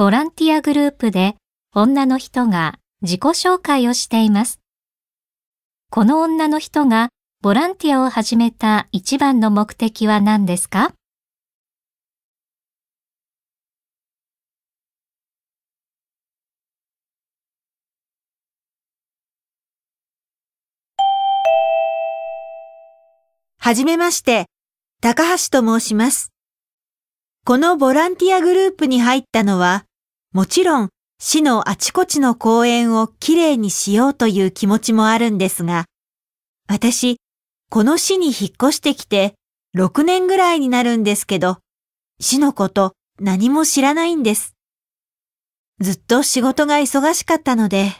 ボランティアグループで女の人が自己紹介をしています。この女の人がボランティアを始めた一番の目的は何ですか？ はじめまして、高橋と申します。このボランティアグループに入ったのは、もちろん市のあちこちの公園をきれいにしようという気持ちもあるんですが、私、この市に引っ越してきて6年ぐらいになるんですけど、市のこと何も知らないんです。ずっと仕事が忙しかったので、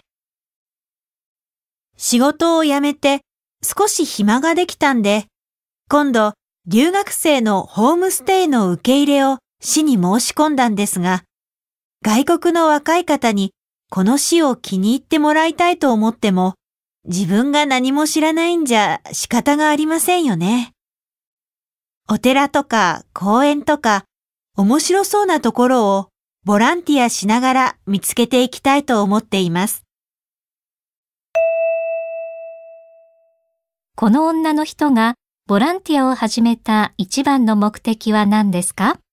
仕事を辞めて少し暇ができたんで、今度留学生のホームステイの受け入れを市に申し込んだんですが、外国の若い方にこの市を気に入ってもらいたいと思っても、自分が何も知らないんじゃ仕方がありませんよね。お寺とか公園とか面白そうなところをボランティアしながら見つけていきたいと思っています。 この女の人がボランティアを始めた一番の目的は何ですか？